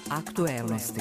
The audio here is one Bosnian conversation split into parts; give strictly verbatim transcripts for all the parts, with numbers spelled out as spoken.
Aktuelnosti.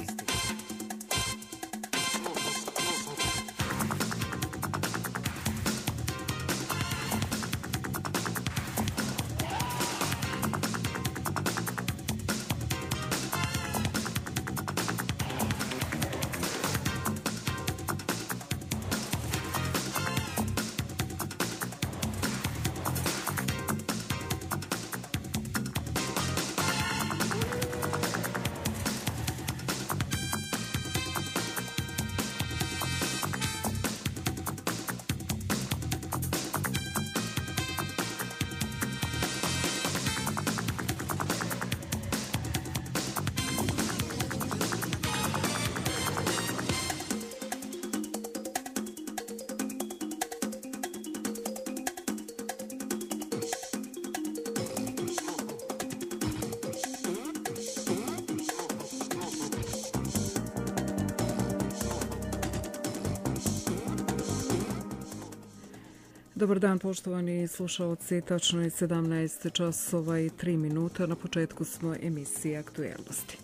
Dobar dan, poštovani slušalci, tačno je sedamnaest časova i tri minuta, na početku smo emisije Aktuelnosti.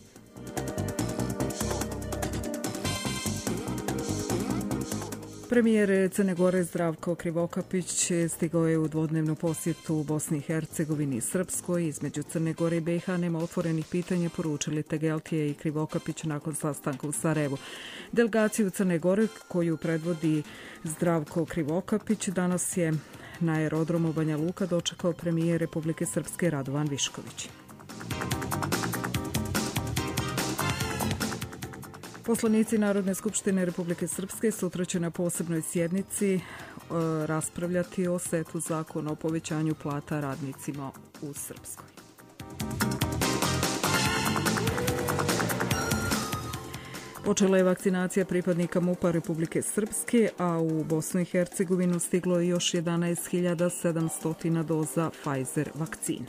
Premijer Crne Gore Zdravko Krivokapić stigao je u dvodnevnu posjetu u Bosni i Hercegovini i Srpskoj. Između Crne Gore i B i H nema otvorenih pitanja, poručili Tegeltije i Krivokapić nakon sastanka u Sarajevu. Delegaciju Crne Gore, koju predvodi Zdravko Krivokapić, danas je na aerodromu Banja Luka dočekao premijer Republike Srpske Radovan Višković. Poslanici Narodne skupštine Republike Srpske sutra će na posebnoj sjednici e, raspravljati o setu zakona o povećanju plata radnicima u Srpskoj. Počela je vakcinacija pripadnika MUP-a Republike Srpske, a u Bosnu i Hercegovinu stiglo je još jedanaest hiljada sedamsto doza Pfizer vakcine.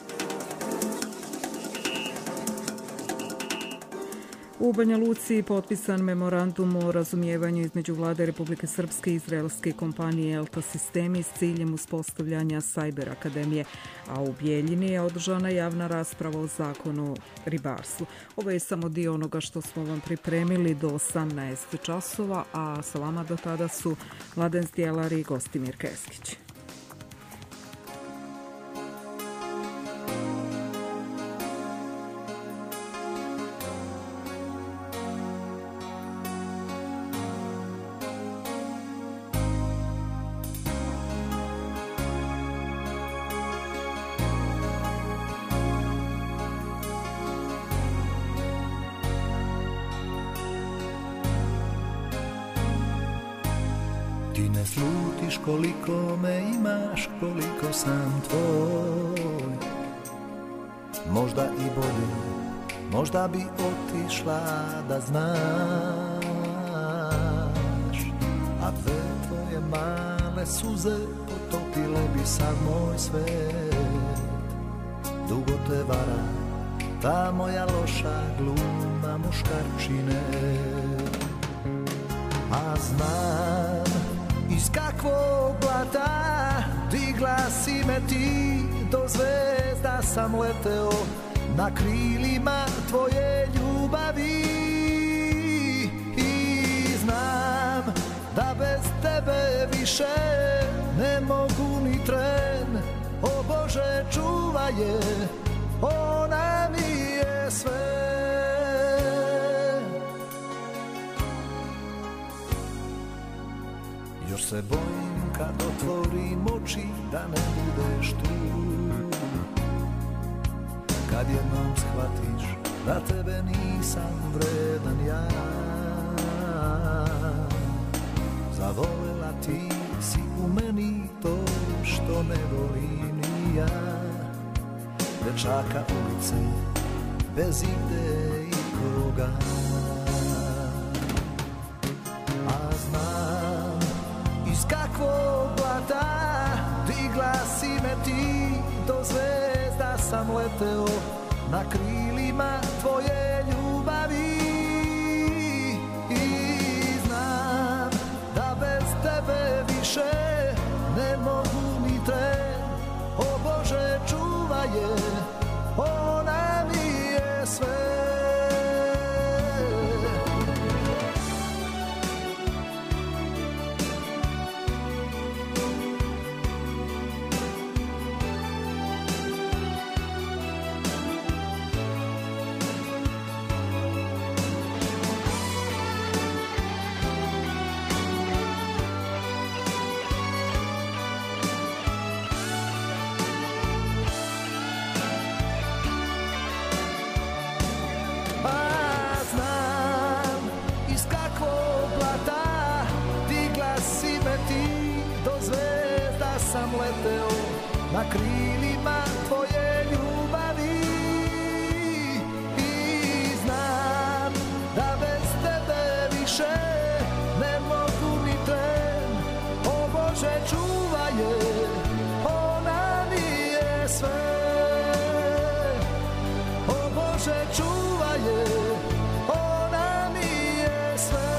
U Banja Luci potpisan memorandum o razumijevanju između Vlade Republike Srpske i izraelske kompanije Elta Sistemi s ciljem uspostavljanja Sajber akademije, a u Bijeljini je održana javna rasprava o zakonu o ribarstvu. Ovo je samo dio onoga što smo vam pripremili do osamnaest časova, a sa vama do tada su Mladen Stjelar i Gostimir Keskić. Koliko me imaš, koliko sam tvoj. Možda i bolje, možda bi otišla da znaš. A dve tvoje male suze potopile bi sad moj svet. Dugo te vara ta moja loša gluma muškarčine. A znam iz kakvog blata digla si me ti, do zvezda sam leteo na krilima tvoje ljubavi. I znam da bez tebe više ne mogu ni tren. O Bože, čuvaj je, ona mi je sve. Još se bojim kad otvorim oči da ne budeš tu. Kad jednom shvatiš da tebe nisam vredan ja. Zavolela ti si u meni to što ne volim ni ja. Dečaka ulice bez ide i koga. A znam iz kakvog blata digla si me ti, do zvezda sam leteo na krilima tvoje ljubavi. I znam da bez tebe više ne mogu ni tren. O Bože, čuvaj je, ona mi je sve. na krilima tvoje ljubavi. I znam da bez tebe više ne mogu ni tren. O Bože, čuvaj je, ona mi je sve. O Bože, čuvaj je, ona mi je sve.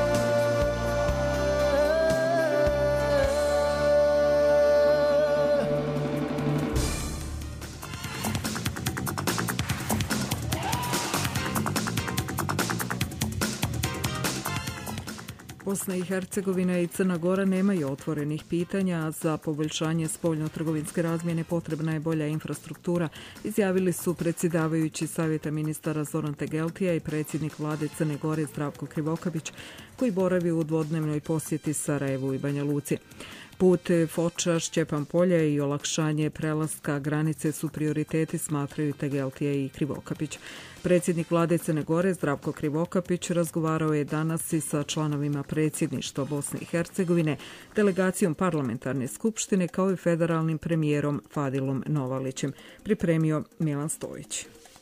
Bosna i Hercegovina i Crna Gora nemaju otvorenih pitanja, a za poboljšanje spoljno-trgovinske razmjene potrebna je bolja infrastruktura, izjavili su predsjedavajući Savjeta ministara Zoran Tegeltija i predsjednik vlade Crne Gore Zdravko Krivokapić, koji boravi u dvodnevnoj posjeti Sarajevu i Banja Luci. Put Foča, Šćepan Polje i olakšanje prelaska granice su prioriteti, smatraju Tegeltija i Krivokapić. Predsjednik vlade Crne Gore Zdravko Krivokapić razgovarao je danas i sa članovima predsjedništva Bosne i Hercegovine, delegacijom parlamentarne skupštine kao i federalnim premijerom Fadilom Novalićem. Pripremio Milan Stojić.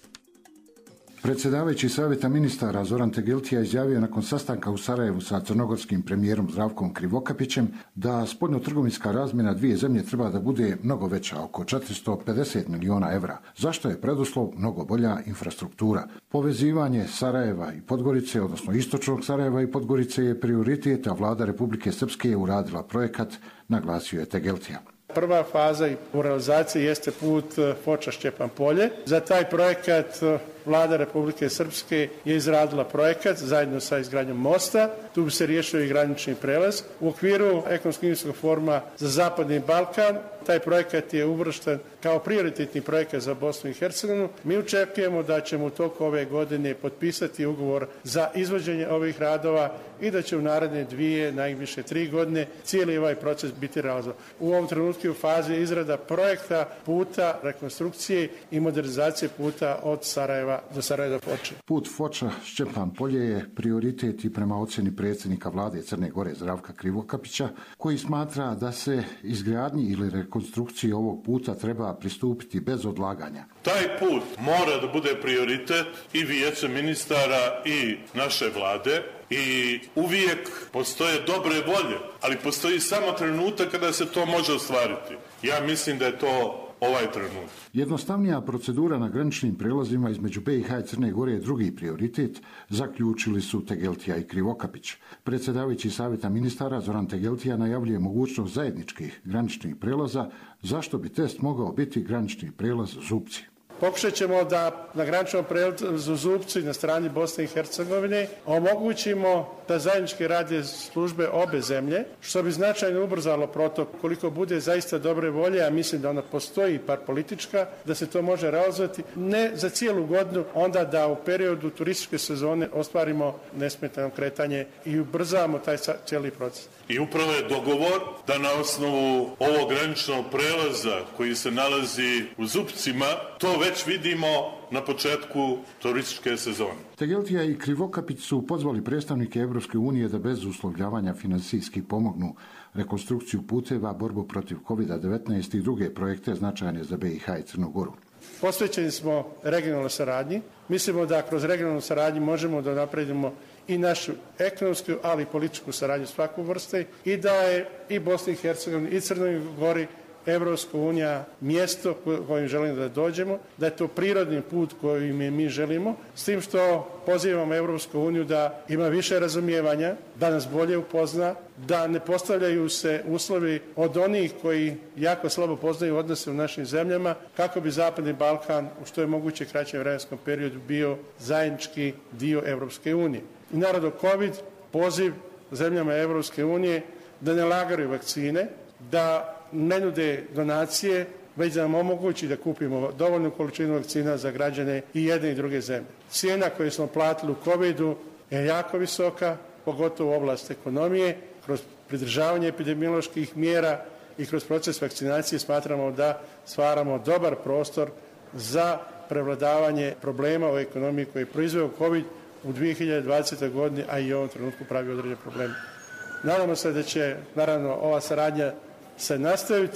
Predsjedavajući Savjeta ministara Zoran Tegeltija izjavio nakon sastanka u Sarajevu sa crnogorskim premijerom Zdravkom Krivokapićem da spoljno-trgovinska razmjena dvije zemlje treba da bude mnogo veća, oko četiristo pedeset miliona evra. Zašto je preduslov mnogo bolja infrastruktura? Povezivanje Sarajeva i Podgorice, odnosno istočnog Sarajeva i Podgorice, je prioritet, a vlada Republike Srpske je uradila projekat, naglasio je Tegeltija. Prva faza u realizaciji jeste put Foča Šćepan Polje. Za taj projekat vlada Republike Srpske je izradila projekat zajedno sa izgradnjom mosta. Tu bi se riješio i granični prelaz. U okviru ekonomsko-investicijskog foruma za Zapadni Balkan taj projekat je uvršten kao prioritetni projekat za Bosnu i Hercegovinu. Mi očekujemo da ćemo u toku ove godine potpisati ugovor za izvođenje ovih radova i da će u naredne dvije, najviše tri godine cijeli ovaj proces biti realizovan. U ovom trenutku u fazi izrada projekta puta, rekonstrukcije i modernizacije puta od Sarajeva do Sarajeva do Foče. Put Foča Šćepan Polje je prioritet i prema ocjeni predsjednika vlade Crne Gore Zdravka Krivokapića, koji smatra da se izgradnji ili rekonstrukciji ovog puta treba pristupiti bez odlaganja. Taj put mora da bude prioritet i vijeća ministara i naše vlade. I uvijek postoje dobre volje, ali postoji samo trenutak kada se to može ostvariti. Ja mislim da je to ovaj trenutak. Jednostavnija procedura na graničnim prelazima između B i H i Crne Gore je drugi prioritet, zaključili su Tegeltija i Krivokapić. Predsjedavajući Savjeta ministara Zoran Tegeltija najavljuje mogućnost zajedničkih graničnih prelaza, zašto bi test mogao biti granični prelaz Zupci. Pokušat ćemo da na graničnom prelazu Zupci na strani Bosne i Hercegovine omogućimo da zajednički rade službe obe zemlje, što bi značajno ubrzalo protok. Koliko bude zaista dobre volje, a mislim da ona postoji par politička, da se to može realizovati ne za cijelu godinu, onda da u periodu turističke sezone ostvarimo nesmetano kretanje i ubrzamo taj cijeli proces. I upravo je dogovor da na osnovu ovog graničnog prelaza koji se nalazi u Zupcima, to već vidimo na početku turističke sezone. Tegeltija i Krivokapić su pozvali predstavnike Evropske unije da bez uslovljavanja finansijski pomognu rekonstrukciju puteva, borbu protiv kovid devetnaest i druge projekte značajne za B i H i Crnu Goru. Posvećeni smo regionalnoj saradnji. Mislimo da kroz regionalnu saradnju možemo da napredimo i našu ekonomsku, ali i političku saradnju svaku vrste i da je i Bosni i Hercegovini i Crnoj Gori Evropska unija mjesto kojim želimo da dođemo, da je to prirodni put kojim mi želimo, s tim što pozivamo Evropsku uniju da ima više razumijevanja, da nas bolje upozna, da ne postavljaju se uslovi od onih koji jako slabo poznaju odnose u našim zemljama, kako bi Zapadni Balkan u što je moguće kraćem vremenskom periodu bio zajednički dio Evropske unije. I naravno COVID, poziv zemljama Evropske unije da ne lagaju vakcine, da ne nude donacije, već da nam omogući da kupimo dovoljnu količinu vakcina za građane i jedne i druge zemlje. Cijena koju smo platili u covidu je jako visoka, pogotovo u oblasti ekonomije. Kroz pridržavanje epidemioloških mjera i kroz proces vakcinacije smatramo da stvaramo dobar prostor za prevladavanje problema u ekonomiji koji je proizveo COVID u dvije hiljade dvadesete. godini, a i u ovom trenutku pravi određene probleme. Nadamo se da će, naravno, ova saradnja se nastaviti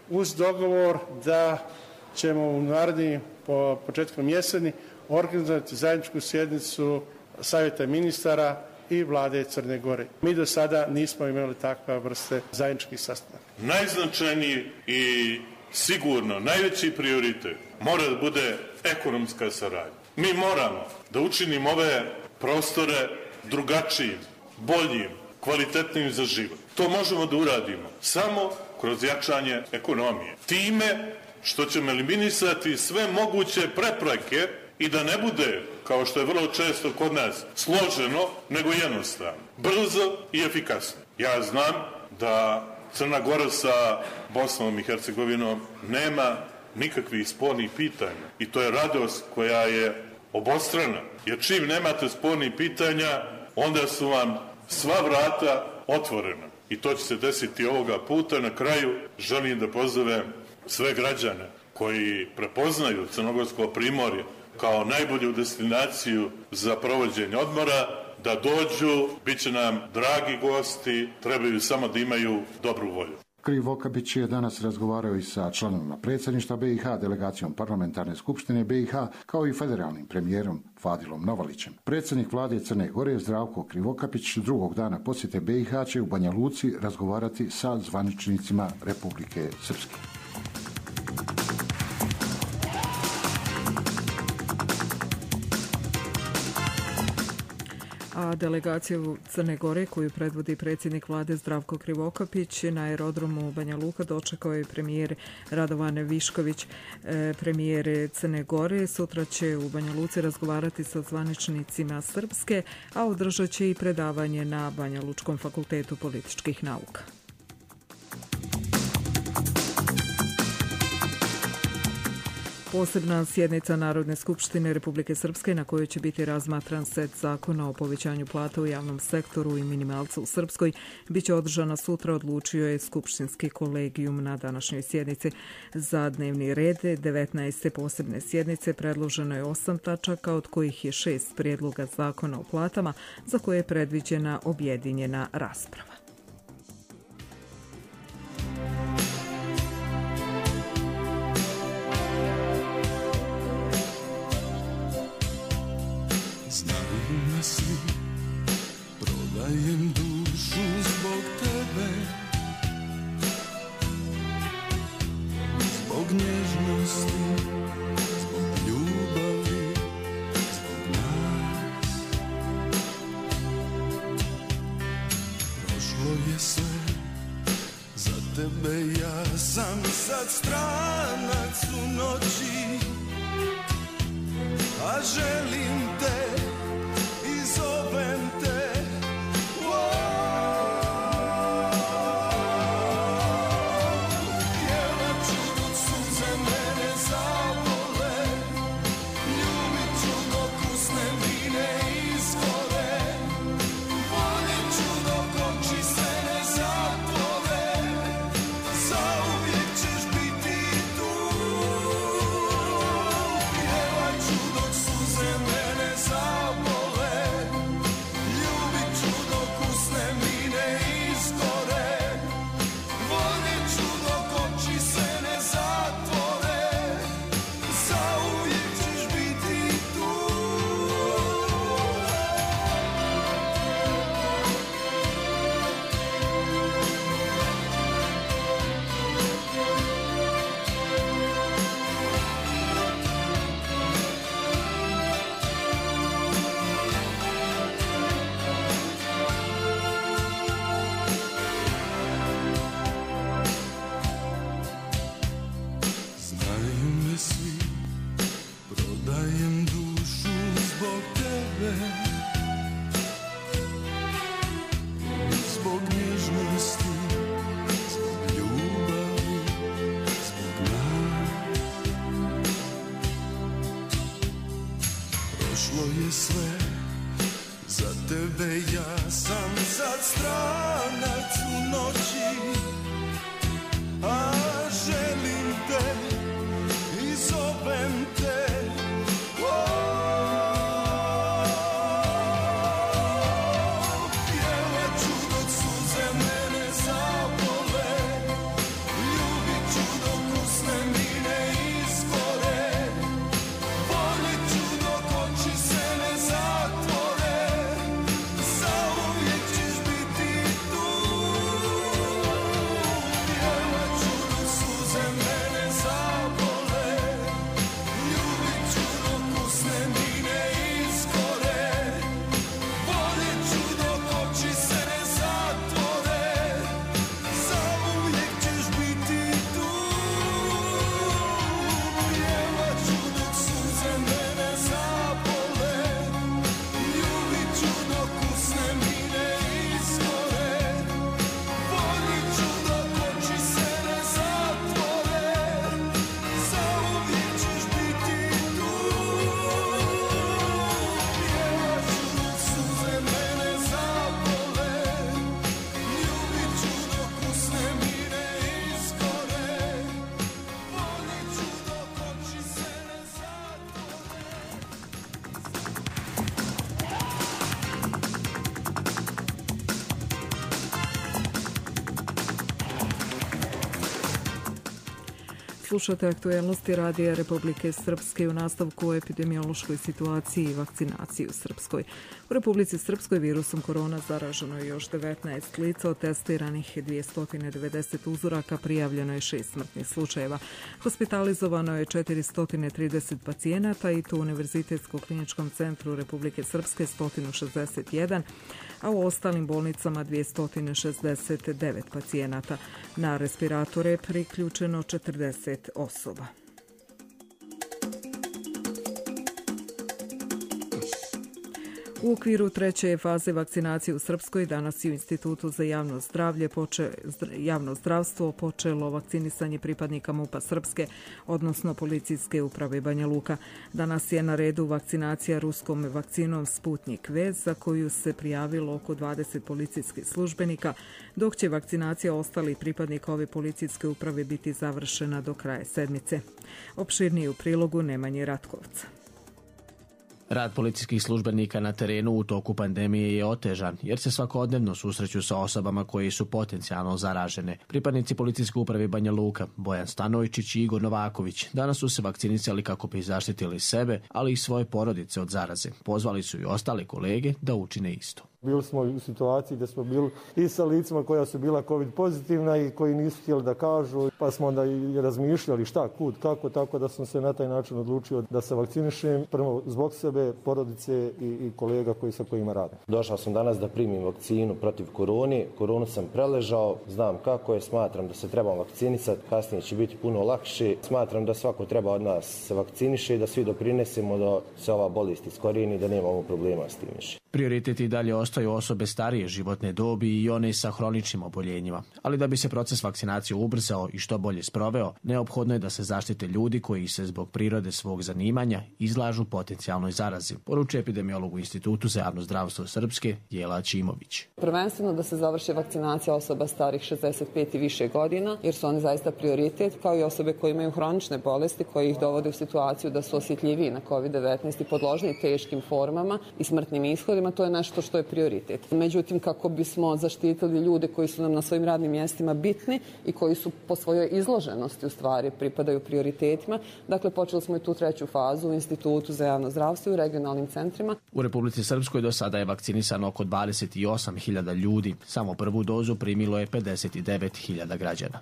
uz dogovor da ćemo u naredni po početkom jeseni organizovati zajedničku sjednicu Savjeta ministara i vlade Crne Gore. Mi do sada nismo imali takve vrste zajedničkih sastanaka. Najznačajniji i sigurno najveći prioritet mora da bude ekonomska saradnja. Mi moramo da učinimo ove prostore drugačijim, boljim, kvalitetnim za život. To možemo da uradimo samo kroz jačanje ekonomije. Time što ćemo eliminisati sve moguće prepreke i da ne bude, kao što je vrlo često kod nas, složeno, nego jednostavno, brzo i efikasno. Ja znam da Crna Gora sa Bosnom i Hercegovinom nema nikakvih spornih pitanja i to je radost koja je obostrana. Jer čim nemate spornih pitanja, onda su vam sva vrata otvorena. I to će se desiti ovoga puta. Na kraju želim da pozovem sve građane koji prepoznaju Crnogorsko primorje kao najbolju destinaciju za provođenje odmora, da dođu, bit će nam dragi gosti, trebaju samo da imaju dobru volju. Krivokapić je danas razgovarao i sa članovima predsjedništva B i H, delegacijom parlamentarne skupštine B i H, kao i federalnim premijerom Fadilom Novalićem. Predsjednik vlade Crne Gore Zdravko Krivokapić drugog dana posjete B i H će u Banja Luci razgovarati sa zvaničnicima Republike Srpske. A delegaciju Crne Gore koju predvodi predsjednik vlade Zdravko Krivokapić na aerodromu Banja Luka dočekao je premijer Radovan Višković. E, premijer Crne Gore sutra će u Banja Luci razgovarati sa zvaničnicima Srpske, a održat će i predavanje na Banja Lučkom fakultetu političkih nauka. Posebna sjednica Narodne skupštine Republike Srpske na kojoj će biti razmatran set zakona o povećanju plata u javnom sektoru i minimalca u Srpskoj biće održana sutra, odlučio je skupštinski kolegijum na današnjoj sjednici. Za dnevni red devetnaeste posebne sjednice predloženo je osam tačaka, od kojih je šest prijedloga zakona o platama za koje je predviđena objedinjena rasprava. Prodajem dušu zbog tebe, zbog nježnosti, zbog ljubavi, zbog nas. Prošlo je sve, za tebe ja sam sad stranac u noći, a želim te i zovem te. Ljubit ću Slušate aktuelnosti Radija Republike Srpske u nastavku o epidemiološkoj situaciji i vakcinaciji u Srpskoj. U Republici Srpskoj virusom korona zaraženo je još devetnaest lica, od testiranih dvjesto devedeset uzoraka, prijavljeno je šest smrtnih slučajeva. Hospitalizovano je četiristo trideset pacijenata i to u Univerzitetskom kliničkom centru Republike Srpske sto šezdeset jedan, a u ostalim bolnicama dvjesto šezdeset devet pacijenata. Na respiratore je priključeno četrdeset osoba. U okviru treće faze vakcinacije u Srpskoj danas je u Institutu za javno zdravlje poče, javno zdravstvo počelo vakcinisanje pripadnika MUP-a Srpske, odnosno Policijske uprave Banja Luka. Danas je na redu vakcinacija ruskom vakcinom Sputnik V, za koju se prijavilo oko dvadeset policijskih službenika, dok će vakcinacija ostalih pripadnika ove policijske uprave biti završena do kraja sedmice. Opširnije u prilogu Nemanje Ratkovca. Rad policijskih službenika na terenu u toku pandemije je otežan, jer se svakodnevno susreću sa osobama koji su potencijalno zaražene. Pripadnici Policijske uprave Banja Luka, Bojan Stanovičić i Igor Novaković, danas su se vakcinisali kako bi zaštitili sebe, ali i svoje porodice od zaraze. Pozvali su i ostale kolege da učine isto. Bili smo u situaciji da smo bili i sa licima koja su bila COVID pozitivna i koji nisu htjeli da kažu, pa smo onda i razmišljali šta, kud, kako, tako da sam se na taj način odlučio da se vakcinišem, prvo zbog sebe, porodice i, i kolega koji sa kojima radim. Došao sam danas da primim vakcinu protiv korone, koronu sam preležao, znam kako je, smatram da se trebam vakcinisati, kasnije će biti puno lakše, smatram da svako treba od nas se vakciniše i da svi doprinesemo da se ova bolest iskorijeni, da nemamo problema s tim više. Prioritet i dalje ostaju osobe starije životne dobi i one sa hroničnim oboljenjima. Ali da bi se proces vakcinacije ubrzao i što bolje sproveo, neophodno je da se zaštite ljudi koji se zbog prirode svog zanimanja izlažu potencijalnoj zarazi, poručuje epidemiolog u Institutu za javno zdravstvo Srpske Jela Ćimović. Prvenstveno da se završi vakcinacija osoba starih šezdeset pet i više godina, jer su oni zaista prioritet, kao i osobe koje imaju hronične bolesti koje ih dovode u situaciju da su osjetljiviji na COVID devetnaest i podložni teškim formama i smrtnim ishodima. To je nešto što je prioritet. Međutim, kako bismo zaštitili ljude koji su nam na svojim radnim mjestima bitni i koji su po svojoj izloženosti u stvari pripadaju prioritetima, dakle počeli smo i tu treću fazu u Institutu za javno zdravstvo i u regionalnim centrima. U Republici Srpskoj do sada je vakcinisano oko dvadeset osam hiljada ljudi. Samo prvu dozu primilo je pedeset devet hiljada građana.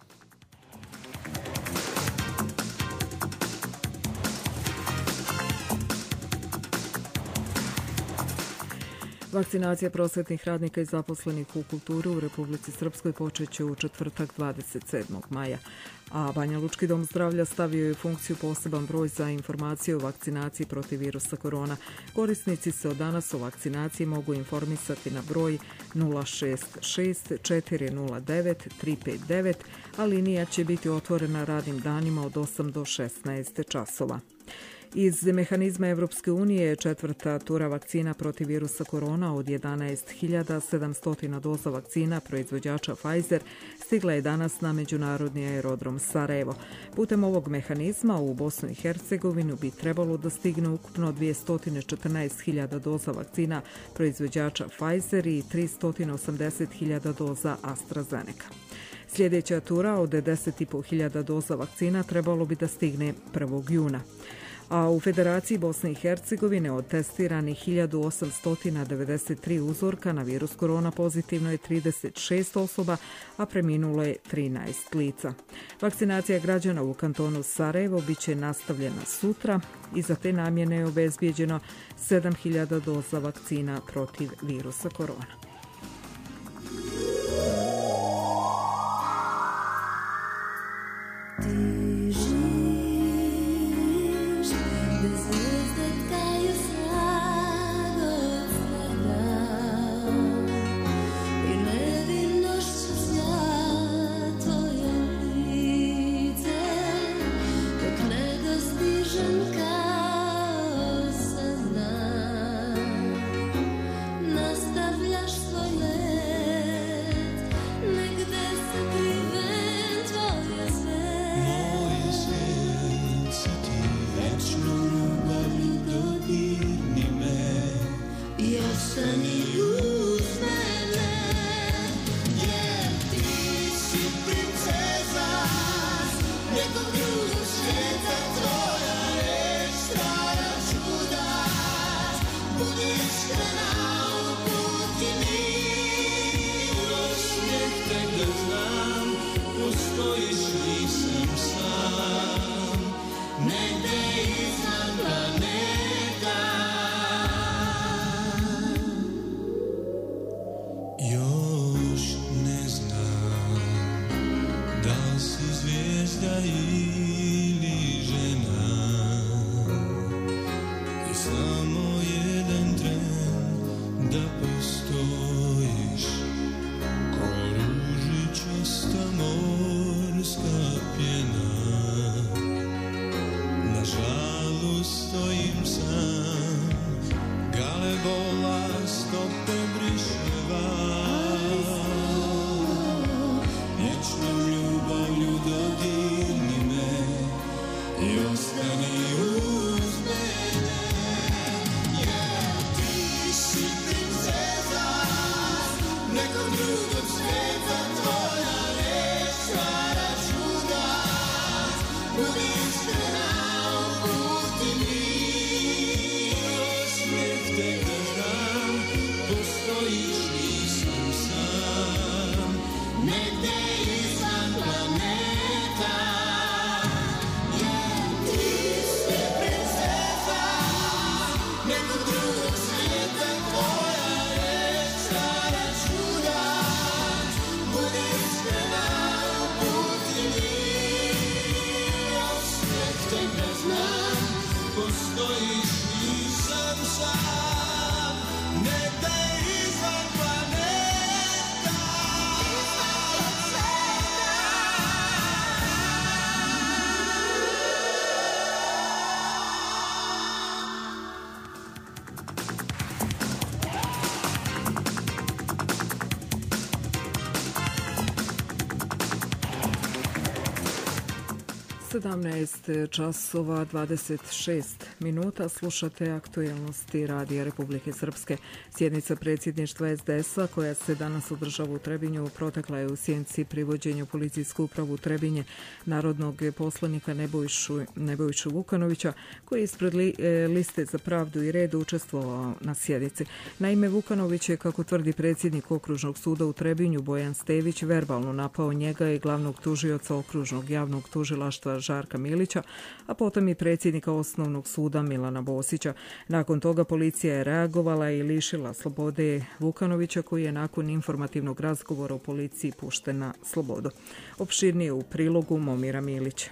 Vakcinacija prosvetnih radnika i zaposlenih u kulturi u Republici Srpskoj počeće u četvrtak dvadeset sedmog maja. A Banja Lučki dom zdravlja stavio je u funkciju poseban broj za informacije o vakcinaciji protiv virusa korona. Korisnici se od danas o vakcinaciji mogu informisati na broj nula šest šest četiri nula devet tri pet devet, a linija će biti otvorena radnim danima od osam do šesnaest časova. Iz mehanizma Evropske unije četvrta tura vakcina protiv virusa korona od jedanaest hiljada sedamsto doza vakcina proizvođača Pfizer stigla je danas na međunarodni aerodrom Sarajevo. Putem ovog mehanizma u Bosnu i Hercegovinu bi trebalo da stigne ukupno dvjesto četrnaest hiljada doza vakcina proizvođača Pfizer i tristo osamdeset hiljada doza AstraZeneca. Sljedeća tura od deset i pol hiljada doza vakcina trebalo bi da stigne prvog juna. A u Federaciji Bosne i Hercegovine od testiranih hiljadu osamsto devedeset tri uzorka na virus korona pozitivno je trideset šest osoba, a preminulo je trinaest lica. Vakcinacija građana u kantonu Sarajevo biće nastavljena sutra i za te namjene je obezbijeđeno sedam hiljada doza vakcina protiv virusa korona. Nekog drugo na žalu stojim sam, galebola stope briše van. Vječnom ljubavlju dodirni me i ostani uz mene. Jer ti si princeza nekog drugog sveta, tvoja reč stvara čuda. Budi iskrena, uputi mi osmijeh, tek da znam postojiš, nisam sam negde izvan planeta. Jer ti si princeza nekog drugog svijeta, tvoja reč stvara čuda. Budi iskrena, uputi mi osmijeh, tek da znam postojiš, nisam sam negde izvan planeta. sedamnaest časova dvadeset šest minuta. Slušate aktuelnosti Radija Republike Srpske. Sjednica predsjedništva es de es a koja se danas održava u Trebinju protekla je u sjenci privođenju policijsku upravu Trebinje narodnog poslanika Nebojšu, Nebojšu Vukanovića, koji je ispred li, e, liste za pravdu i red učestvovao na sjednici. Naime, Vukanović je, kako tvrdi predsjednik Okružnog suda u Trebinju Bojan Stević, verbalno napao njega i glavnog tužioca Okružnog javnog tužilaštva Žarka Milića, a potom i predsjednika Osnovnog suda Milana Bosića. Nakon toga policija je reagovala i lišila slobode Vukanovića, koji je nakon informativnog razgovora u policiji pušten na slobodu. Opširnije u prilogu Momira Milića.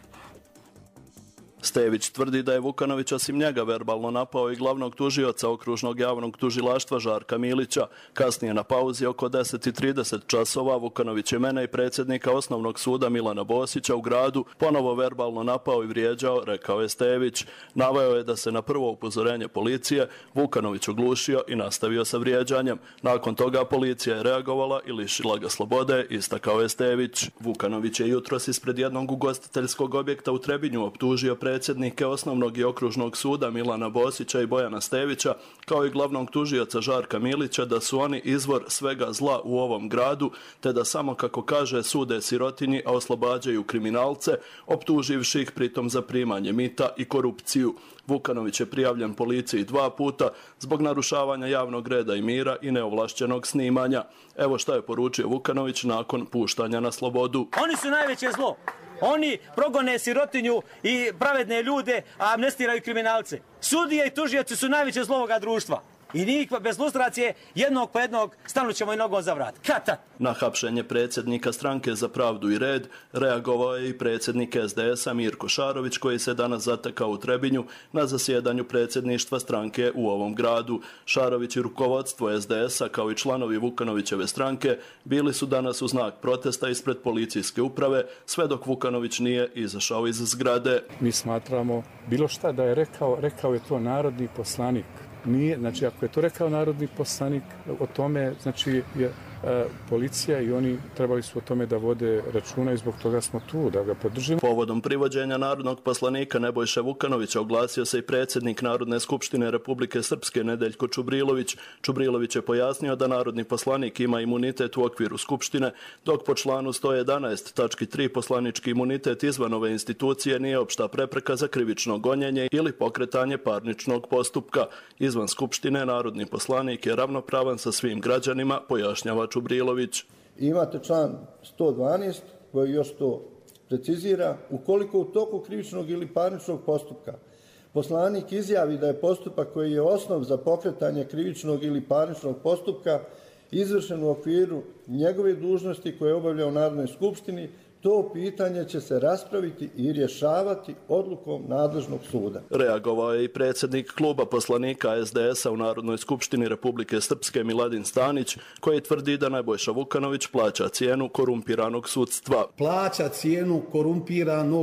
Stević tvrdi da je Vukanović osim njega verbalno napao i glavnog tužioca Okružnog javnog tužilaštva Žarka Milića. Kasnije na pauzi oko deset i trideset časova Vukanović je mene i predsjednika Osnovnog suda Milana Bosića u gradu ponovo verbalno napao i vrijeđao, rekao je Stević. Naveo je da se na prvo upozorenje policije Vukanović oglušio i nastavio sa vrijeđanjem. Nakon toga policija je reagovala i lišila ga slobode, istakao je Stević. Vukanović je jutros ispred jednog ugostiteljskog objekta u Trebinju optužio predsjednike Osnovnog i Okružnog suda Milana Bosića i Bojana Stevića, kao i glavnog tužioca Žarka Milića, da su oni izvor svega zla u ovom gradu, te da samo, kako kaže, sude sirotinji, a oslobađaju kriminalce, optuživši ih pritom za primanje mita i korupciju. Vukanović je prijavljen policiji dva puta zbog narušavanja javnog reda i mira i neovlašćenog snimanja. Evo šta je poručio Vukanović nakon puštanja na slobodu. Oni su najveće zlo. Oni progone sirotinju i pravedne ljude, a amnestiraju kriminalce. Sudije i tužioci su najveće zlo ovoga društva. I njih bez lustracije jednog po jednog stanut ćemo i nogom za vrat. Kata! Na hapšenje predsjednika Stranke za pravdu i red reagovao je i predsjednik es de es a Mirko Šarović, koji se danas zatekao u Trebinju na zasjedanju predsjedništva stranke u ovom gradu. Šarović i rukovodstvo es de es a, kao i članovi Vukanovićeve stranke, bili su danas u znak protesta ispred policijske uprave, sve dok Vukanović nije izašao iz zgrade. Mi smatramo bilo šta da je rekao, rekao je to narodni poslanik. Nije, znači ako je to rekao narodni poslanik, o tome, znači je e, policija i oni trebali su o tome da vode računa i zbog toga smo tu, da ga podržimo. Povodom privođenja narodnog poslanika Nebojše Vukanovića oglasio se i predsjednik Narodne skupštine Republike Srpske Nedeljko Čubrilović. Čubrilović je pojasnio da narodni poslanik ima imunitet u okviru skupštine, dok po članu sto jedanaest tački tri poslanički imunitet izvan ove institucije nije opšta prepreka za krivično gonjenje ili pokretanje parničnog postupka. Izvan skupštine narodni poslanik je ravnopravan sa svim građanima, pojašnjava Čubrilović. Imate član sto dvanaest koji još to precizira. Ukoliko u toku krivičnog ili parničnog postupka poslanik izjavi da je postupak koji je osnov za pokretanje krivičnog ili parničnog postupka izvršen u okviru njegove dužnosti koje je obavljao u Narodnoj skupštini, to pitanje će se raspraviti i rješavati odlukom nadležnog suda. Reagovao je i predsjednik kluba poslanika es de es a u Narodnoj skupštini Republike Srpske Miladin Stanić, koji tvrdi da Nebojša Vukanović plaća cijenu korumpiranog sudstva. Plaća cijenu korumpiranog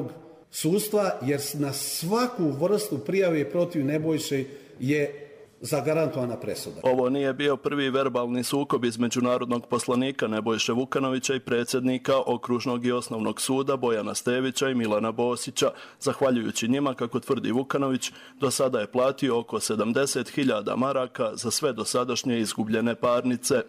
sudstva, jer na svaku vrstu prijave protiv Nebojše je zagarantovana presuda. Ovo nije bio prvi verbalni sukob između narodnog poslanika Nebojše Vukanovića i predsjednika Okružnog i Osnovnog suda Bojana Stevića i Milana Bosića. Zahvaljujući njima, kako tvrdi Vukanović, do sada je platio oko sedamdeset hiljada maraka za sve dosadašnje izgubljene parnice.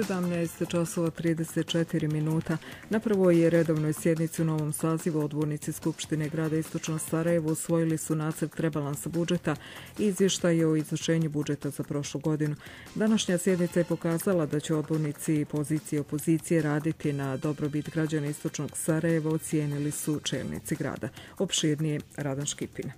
sedamnaest časova trideset četiri minuta. Na prvoj je redovnoj sjednici u novom sazivu odbornici Skupštine grada Istočno Sarajevo usvojili su nacrt rebalansa budžeta i izvještaj o izvršenju budžeta za prošlu godinu. Današnja sjednica je pokazala da će odbornici pozicije i opozicije raditi na dobrobit građana Istočnog Sarajeva, ocijenili su čelnici grada. Opširnije Radan Škipina.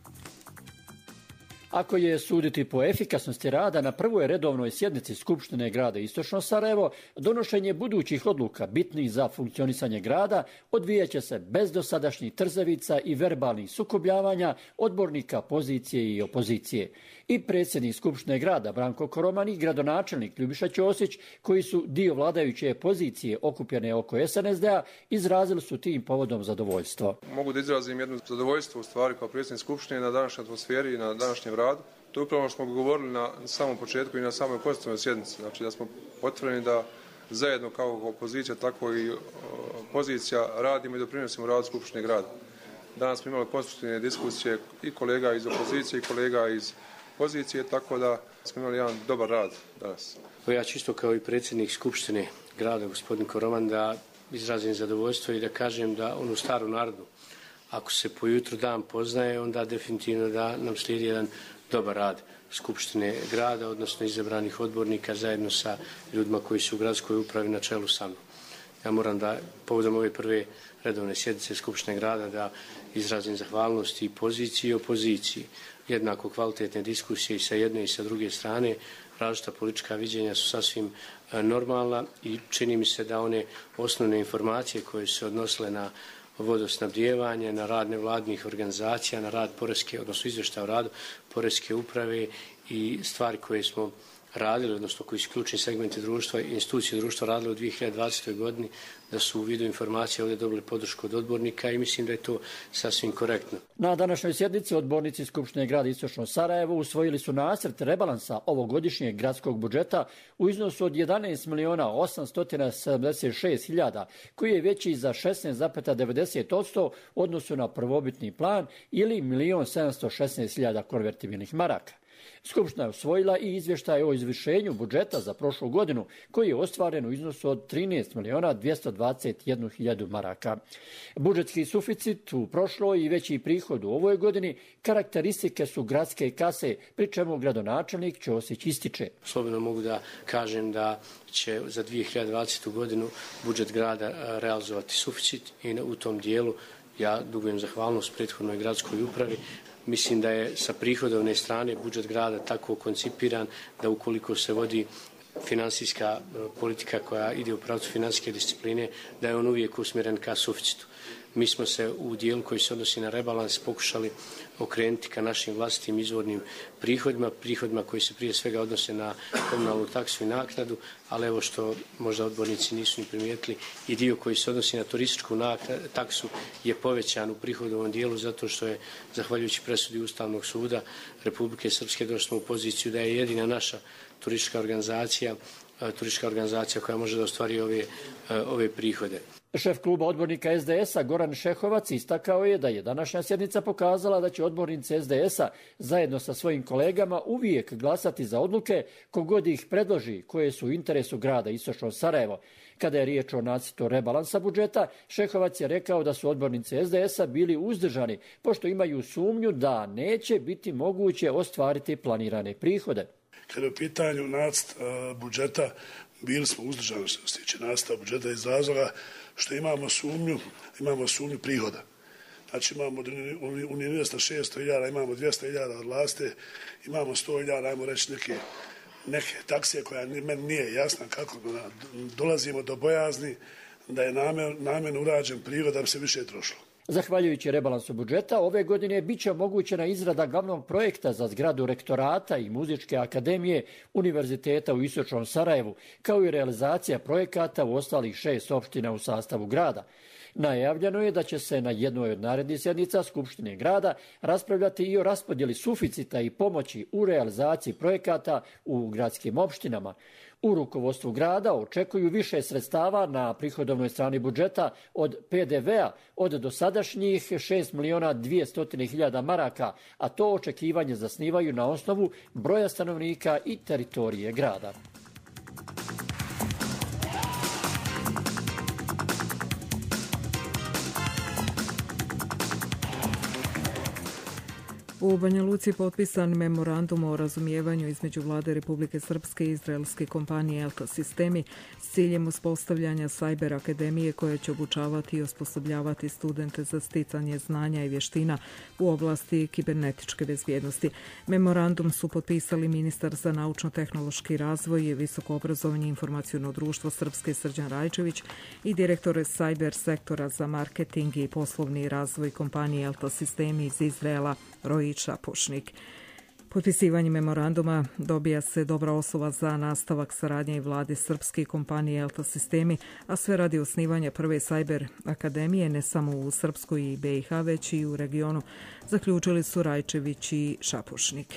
Ako je suditi po efikasnosti rada na prvoj redovnoj sjednici Skupštine grada Istočno Sarajevo, donošenje budućih odluka bitnih za funkcionisanje grada odvijaće se bez dosadašnjih trzavica i verbalnih sukobljavanja odbornika pozicije i opozicije. I predsjednik Skupštine grada Branko Koroman i gradonačelnik Ljubiša Ćosić, koji su dio vladajuće pozicije okupljene oko es en es de a, izrazili su tim povodom zadovoljstvo. Mogu da izrazim jedno zadovoljstvo u stvari kao predsjednik Skupštine na današnjoj atmosferi i na današnjem radu. To je upravo što smo govorili na samom početku i na samoj konstitutivnoj sjednici. Znači da smo potvrdili da zajedno kao opozicija, tako i pozicija radimo i doprinosimo radu Skupštine grada. Danas smo imali konstruktivne diskusije i kolega iz opozicije i kolega iz pozicije, tako da smo imali jedan dobar rad danas. Ja čisto kao i predsjednik Skupštine grada, gospodin Koroman, da izrazim zadovoljstvo i da kažem da onu staru narodnu, ako se po jutru dan poznaje, onda definitivno da nam slijedi jedan dobar rad Skupštine grada, odnosno izabranih odbornika zajedno sa ljudima koji su u gradskoj upravi na čelu sa mnom. Ja moram da povodom ove prve redovne sjednice Skupštine grada da izrazim zahvalnost i poziciji i opoziciji. Jednako kvalitetne diskusije i sa jedne i sa druge strane, različita politička viđenja su sasvim normalna i čini mi se da one osnovne informacije koje su se odnosile na vodosnabdijevanje, na rad nevladnih organizacija, na rad poreske, odnosno izvještaja o radu poreske uprave i stvari koje smo radili, odnosno koji su ključni segmenti društva i institucije društva radili u dvije hiljade dvadesetoj godini, da su u vidu informacije ovdje dobili podršku od odbornika i mislim da je to sasvim korektno. Na današnjoj sjednici odbornici Skupštine grada Istočno Sarajevo usvojili su nacrt rebalansa ovogodišnjeg gradskog budžeta u iznosu od jedanaest miliona osamsto sedamdeset šest hiljada, koji je veći za šesnaest zarez devedeset posto u odnosu na prvobitni plan ili milion sedamsto šesnaest hiljada konvertibilnih maraka. Skupština je usvojila i izvještaj o izvršenju budžeta za prošlu godinu, koji je ostvaren u iznosu od trinaest miliona dvjesto dvadeset jednu hiljadu maraka. Budžetski suficit u prošloj i veći prihod u ovoj godini karakteristike su gradske kase, pri čemu gradonačelnik Ćosić ističe. Slobodno mogu da kažem da će za dvije hiljade dvadesetu godinu budžet grada realizovati suficit i u tom dijelu ja dugujem zahvalnost prethodnoj gradskoj upravi. Mislim da je sa prihodovne strane budžet grada tako koncipiran da ukoliko se vodi finansijska politika koja ide u pravcu finansijske discipline, da je on uvijek usmjeren ka suficitu. Mi smo se u dijelu koji se odnosi na rebalans pokušali okrenuti ka našim vlastitim izvornim prihodima, prihodima koji se prije svega odnose na komunalnu taksu i naknadu, ali evo što možda odbornici nisu ni primijetili, i dio koji se odnosi na turističku taksu je povećan u prihodovom dijelu zato što je, zahvaljujući presudi Ustavnog suda Republike Srpske, došlo u poziciju da je jedina naša turistička organizacija, turistička organizacija koja može da ostvari ove, ove prihode. Šef kluba odbornika es de es a Goran Šehovac istakao je da je današnja sjednica pokazala da će odbornici es de es a zajedno sa svojim kolegama uvijek glasati za odluke kogod ih predloži koje su u interesu grada Istočno Sarajevo. Kada je riječ o nacrtu rebalansa budžeta, Šehovac je rekao da su odbornici es de es a bili uzdržani pošto imaju sumnju da neće biti moguće ostvariti planirane prihode. Kada je u pitanju nacrt budžeta, bili smo uzdržani što se tiče nacrta budžeta iz razloga što imamo sumnju, imamo sumnju prihoda. Znači imamo u Unijesta šesto hiljada, imamo dvjesto hiljada od vlasti, imamo sto hiljada, ajmo reći neke, neke taksije koja meni nije jasna kako dolazimo do bojazni da je namjerno urađen prihod da bi se više trošilo. Zahvaljujući rebalansu budžeta, ove godine bit će omogućena izrada glavnog projekta za zgradu rektorata i muzičke akademije Univerziteta u Istočnom Sarajevu, kao i realizacija projekata u ostalih šest opština u sastavu grada. Najavljeno je da će se na jednoj od narednih sjednica Skupštine grada raspravljati i o raspodjeli suficita i pomoći u realizaciji projekata u gradskim opštinama. U rukovodstvu grada očekuju više sredstava na prihodovnoj strani budžeta od pe de ve a od dosadašnjih šest miliona dvjesto hiljada maraka, a to očekivanje zasnivaju na osnovu broja stanovnika i teritorije grada. U Banja Luci je potpisan memorandum o razumijevanju između Vlade Republike Srpske i izraelske kompanije Elta Sistemi s ciljem uspostavljanja Cyber akademije koja će obučavati i osposobljavati studente za sticanje znanja i vještina u oblasti kibernetičke bezbjednosti. Memorandum su potpisali ministar za naučno-tehnološki razvoj i visoko obrazovanje i informaciono društvo Srpske Srđan Rajčević i direktor Cyber sektora za marketing i poslovni razvoj kompanije Elta Sistemi iz Izraela Roji Šapušnik. Potpisivanjem memoranduma dobija se dobra osnova za nastavak saradnje i vlade srpske i kompanije Elta Sistemi, a sve radi osnivanja prve Cyber akademije ne samo u Srpskoj i B i H, već i u regionu, zaključili su Rajčević i Šapušnik.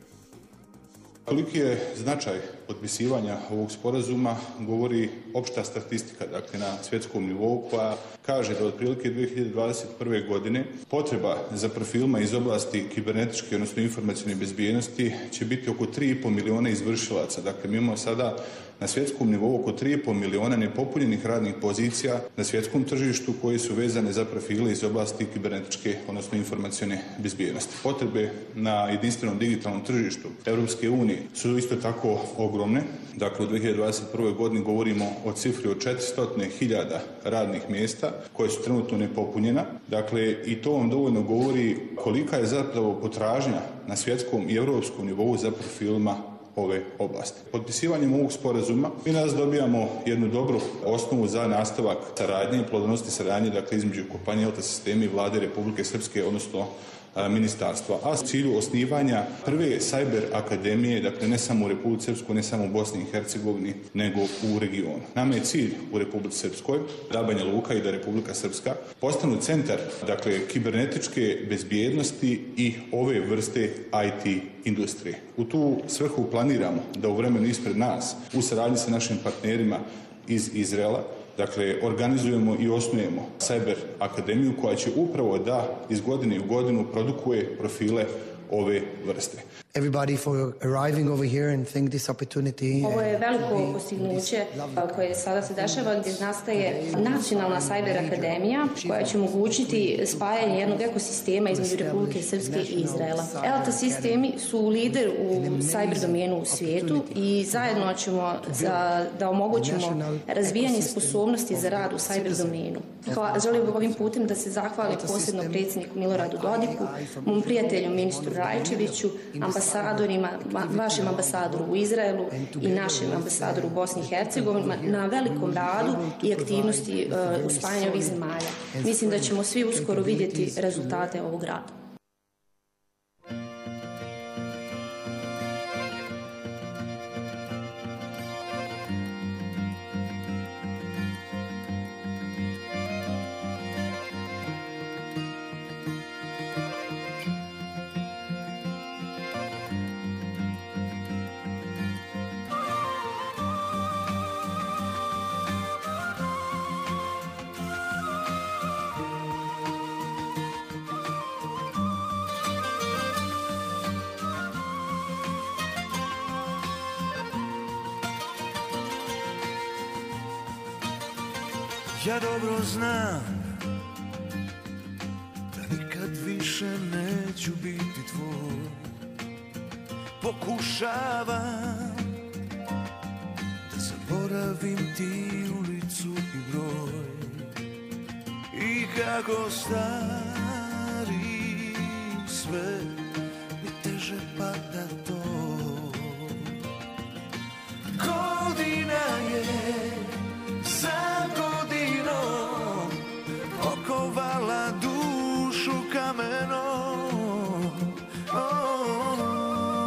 Koliki je značaj potpisivanja ovog sporazuma govori opšta statistika, dakle na svjetskom nivou, koja kaže da otprilike dvije hiljade dvadeset prve. godine potreba za profilima iz oblasti kibernetičke, odnosno informacijne bezbjednosti će biti oko tri i pol miliona izvršilaca. Dakle, mi imamo sada na svjetskom nivou oko tri i pol miliona nepopunjenih radnih pozicija na svjetskom tržištu koje su vezane za profile iz oblasti kibernetičke, odnosno informacijne bezbjednosti. Potrebe na jedinstvenom digitalnom tržištu Europske unije su isto tako ogromne. Dakle, u dvije hiljade dvadeset prvoj. godini govorimo o cifri od četiristo hiljada radnih mjesta koje su trenutno nepopunjena. Dakle, i to vam dovoljno govori kolika je zapravo potražnja na svjetskom i europskom nivou za profilima ove oblasti. Potpisivanjem ovog sporazuma mi nas dobijamo jednu dobru osnovu za nastavak saradnje i plodonosne saradnje, dakle, između kompanije Elta Sistemi i Vlade Republike Srpske, odnosno ministarstva, a s cilju osnivanja prve Cyber akademije, dakle ne samo u Republici Srpskoj, ne samo u Bosni i Hercegovini, nego u regionu. Nama je cilj u Republici Srpskoj da Banja Luka i da Republika Srpska postanu centar, dakle, kibernetičke bezbjednosti i ove vrste I T industrije. U tu svrhu planiramo da u vremenu ispred nas, u saradnji sa našim partnerima iz Izraela, dakle, organizujemo i osnujemo Cyber akademiju koja će upravo da iz godine u godinu produkuje profile ove vrste. Everybody for arriving over here and think this opportunity. Ovo je veliko postignuće koje sada se dešava gdje nastaje nacionalna Cyber akademija koja će omogućiti spajanje jednog ekosistema između Republike Srpske i Izraela. Elta Sistemi su lider u cyber domenu u svijetu i zajedno ćemo za, da omogućimo razvijanje sposobnosti za rad u cyber domenu. Hvala, želim ovim putem da se zahvalim posebno predsjedniku Miloradu Dodiku, mom prijatelju ministru Rajčeviću, ambasadorima, vašem ambasadoru u Izraelu i našem ambasadoru u Bosni i Hercegovini na velikom radu i aktivnosti uh, u spajanju ovih zemalja. Mislim da ćemo svi uskoro vidjeti rezultate ovog rada. Ja dobro znam da nikad više neću biti tvoj. Pokušavam da zaboravim ti ulicu i broj. I kako stari sve mi teže pada to. Godina je za godinom okovala dušu kamenom. Oh, oh, oh.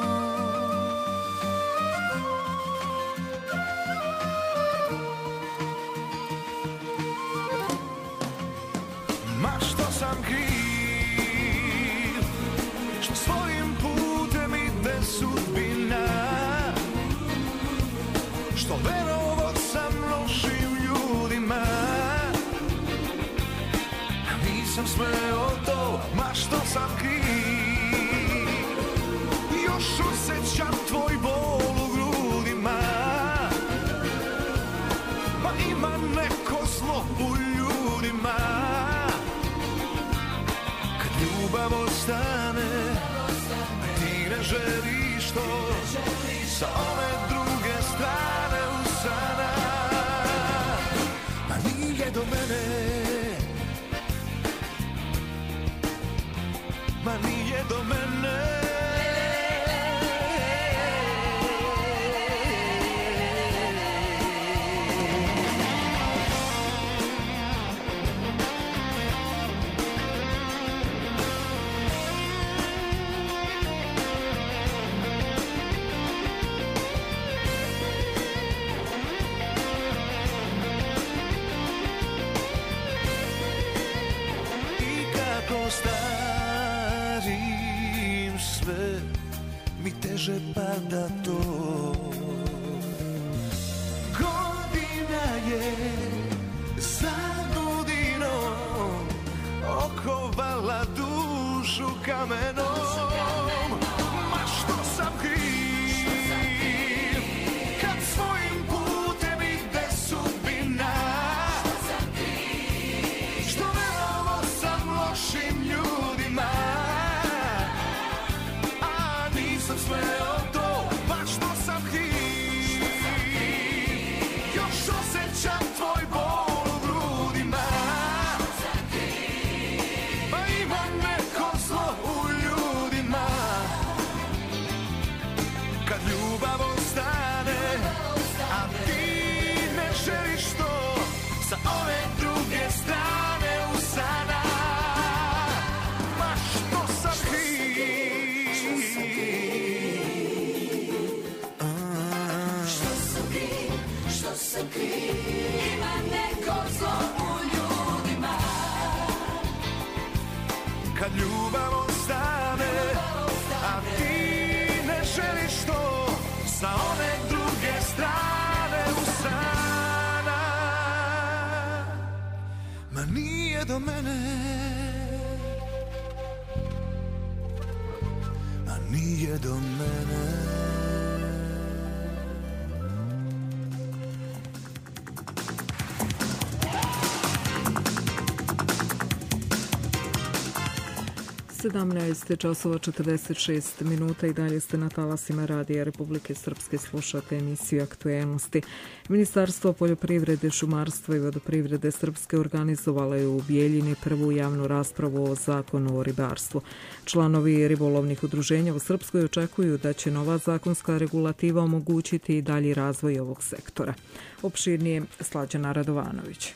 Ma što sam kriv, što svojim putem ide sudbina, što verovo sam lošim ljudima. Nisam smeo to, ma što sam kriv, još osjećam tvoj bol u grudima. Ma ima neko zlo u ljudima, kad ljubav ostane ne želiš to sa ove druge strane usana. Ma nije do mene, ma nije do mene. Starim sve mi teže pada to. Godina je za godinom okovala dušu kamenom. Ma što sam kriv kad svojim putem ide sudbina. Što verovo sam lošim ljudima, a nisam smeo to, baš što sam kriv. Još osjećam tvoj bol u grudima, pa ima neko zlo u ljudima. Kad ljubav ostane, a ti ne želiš to sa ove druge strane usana. Ma što sam kriv, Što sam kriv, što sam kriv, ima neko zlo u ljudima. kad ljubav ostane, a ti ne želiš to sa one druge strane usana. Ma nije do mene, a nije do mene. sedamnaest časova četrdeset šest minuta i dalje ste na talasima Radija Republike Srpske, slušate emisiju Aktuelnosti. Ministarstvo poljoprivrede, šumarstva i vodoprivrede Srpske organizovalo je u Bijeljini prvu javnu raspravu o zakonu o ribarstvu. Članovi ribolovnih udruženja u Srpskoj očekuju da će nova zakonska regulativa omogućiti i dalji razvoj ovog sektora. Opširnije Slađana Radovanović.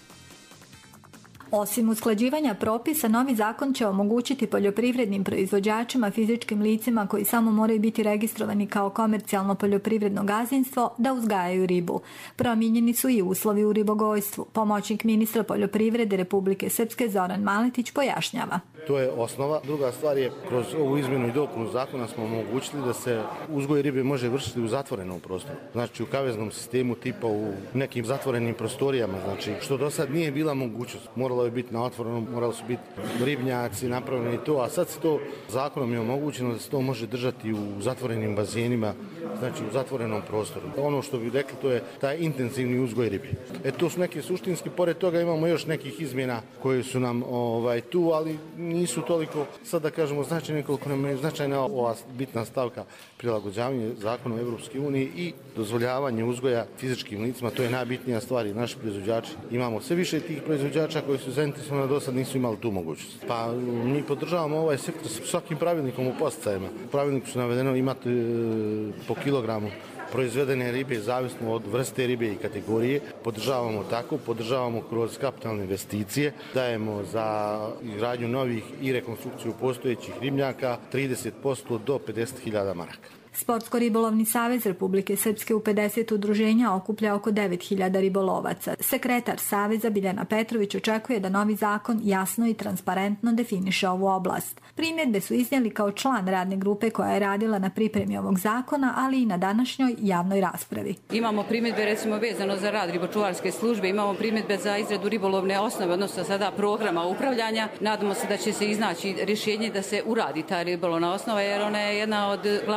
Osim usklađivanja propisa, novi zakon će omogućiti poljoprivrednim proizvođačima, fizičkim licima koji samo moraju biti registrovani kao komercijalno poljoprivredno gazdinstvo da uzgajaju ribu. Promijenjeni su i uslovi u ribogojstvu. Pomoćnik ministra poljoprivrede Republike Srpske Zoran Maletić pojašnjava. To je osnova. Druga stvar je, kroz ovu izmjenu i dopunu zakona smo omogućili da se uzgoj ribe može vršiti u zatvorenom prostoru. Znači u kaveznom sistemu, tipa u nekim zatvorenim prostorijama, znači što do sad nije bila mogućnost. Moralo je biti na otvorenom, morali su biti ribnjaci napravljeni i to, a sad se to zakonom je omogućeno da se to može držati u zatvorenim bazenima, znači u zatvorenom prostoru. Ono što bi rekli, to je taj intenzivni uzgoj ribe. E to su neke suštinski, pored toga imamo još nekih izmjena koje su nam ovaj, tu, ali nisu toliko, sad da kažemo, značajne koliko nam je značajna ova bitna stavka prilagođavanje zakonu Evropske unije i dozvoljavanje uzgoja fizičkim licima, to je najbitnija stvar i naši proizvođači. Imamo sve više tih proizvođača koji su zainteresovani, do sad nisu imali tu mogućnost. Pa mi podržavamo ovaj sektor s svakim pravilnikom u posticajima. U pravilniku su navedeno imati e, po kilogramu proizvedene ribe, zavisno od vrste ribe i kategorije. Podržavamo tako, podržavamo kroz kapitalne investicije, dajemo za izgradnju novih i rekonstrukciju postojećih ribnjaka trideset posto do pedeset hiljada maraka. Sportsko-ribolovni savez Republike Srpske u pedeset udruženja okuplja oko devet hiljada ribolovaca. Sekretar saveza Biljana Petrović očekuje da novi zakon jasno i transparentno definiše ovu oblast. Primjedbe su iznijeli kao član radne grupe koja je radila na pripremi ovog zakona, ali i na današnjoj javnoj raspravi. Imamo primjedbe recimo vezano za rad ribočuvarske službe, imamo primjedbe za izradu ribolovne osnove, odnosno sada programa upravljanja. Nadamo se da će se iznaći rješenje da se uradi ta ribolovna osnova, jer ona je jedna od glavnih tačaka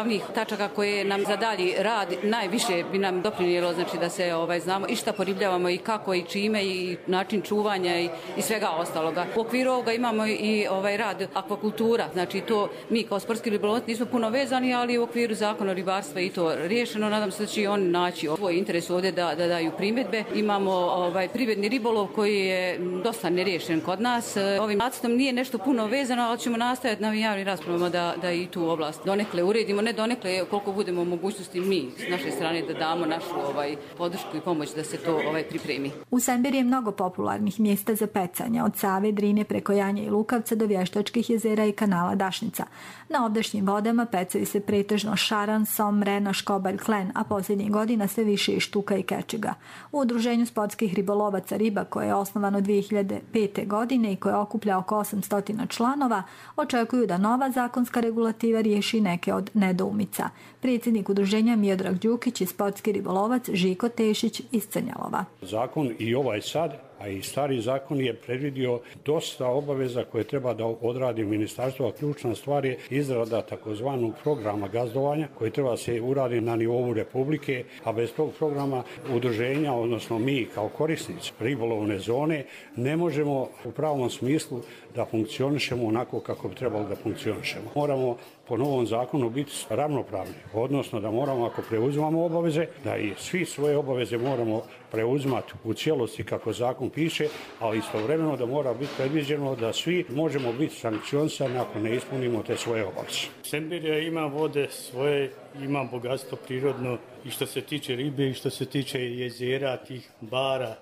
tačaka koje nam za dalji rad najviše bi nam doprinijelo, znači da se ovaj, znamo i šta poribljavamo i kako i čime i način čuvanja i, i svega ostaloga. U okviru ovoga imamo i ovaj rad akvakultura, znači to mi kao sportski ribolovac nismo puno vezani, ali u okviru zakona o ribarstva i to riješeno. Nadam se da će i oni naći svoj interes ovdje da, da daju primjedbe. Imamo ovaj, privredni ribolov koji je dosta neriješen kod nas. Ovim nacrtom nije nešto puno vezano, ali ćemo nastojati na javnim raspravama da, da i tu oblast donekle uredimo, ne donekle koliko budemo u mogućnosti mi s naše strane da damo našu ovaj, podršku i pomoć da se to ovaj, pripremi. U Semberiji je mnogo popularnih mjesta za pecanje, od Save, Drine preko Janje i Lukavca do Vještačkih jezera i kanala Dašnica. Na ovdašnjim vodama pecaju se pretežno šaran, somre, škobalj, klen, a posljednjih godina sve više i štuka i kečiga. U Udruženju sportskih ribolovaca Riba, koje je osnovano dvije hiljade pete. godine i koje okuplja oko osamsto članova, očekuju da nova zakonska regulativa riješi neke od nedoumica. Predsjednik udruženja Miodrag Đukić i sportski ribolovac Žiko Tešić iz Crnjalova. Zakon i ovaj sad, a i stari zakon je predvidio dosta obaveza koje treba da odradi ministarstvo, a ključna stvar je izrada takozvanog programa gazdovanja koji treba se uradi na nivou Republike, a bez tog programa udruženja, odnosno mi kao korisnici ribolovne zone, ne možemo u pravom smislu da funkcionišemo onako kako bi trebalo da funkcionišemo. Moramo po novom zakonu biti ravnopravni, odnosno da moramo, ako preuzimamo obaveze, da i svi svoje obaveze moramo preuzimati u cijelosti kako zakon piše, ali istovremeno da mora biti predviđeno da svi možemo biti sankcionisani ako ne ispunimo te svoje obaveze. Semberija ima vode svoje, ima bogatstvo prirodno i što se tiče ribe i što se tiče jezera, tih bara,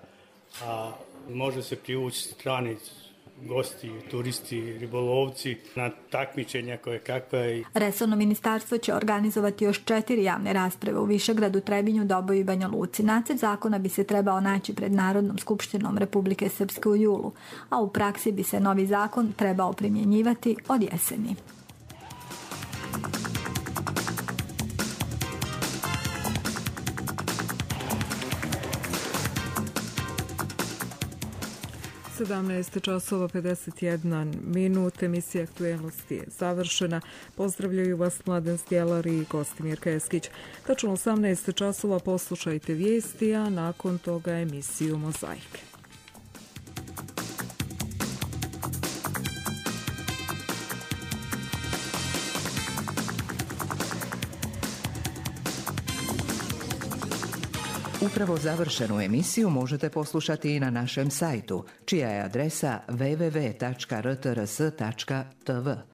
a može se privući strani gosti, turisti, ribolovci na takmičenja koje kakve. Resorno ministarstvo će organizovati još četiri javne rasprave u Višegradu, Trebinju, Doboju i Banja Luci. Nacrt zakona bi se trebao naći pred Narodnom skupštinom Republike Srpske u julu, a u praksi bi se novi zakon trebao primjenjivati od jeseni. sedamnaest časova pedeset jedna minut, emisija Aktuelnosti je završena. Pozdravljaju vas Mladen Stjelar i Gostimir Keskić. Tačno osamnaest časova poslušajte vijesti, a nakon toga emisiju Mozaike. Upravo završenu emisiju možete poslušati i na našem sajtu, čija je adresa w w w tačka r t r s tačka t v.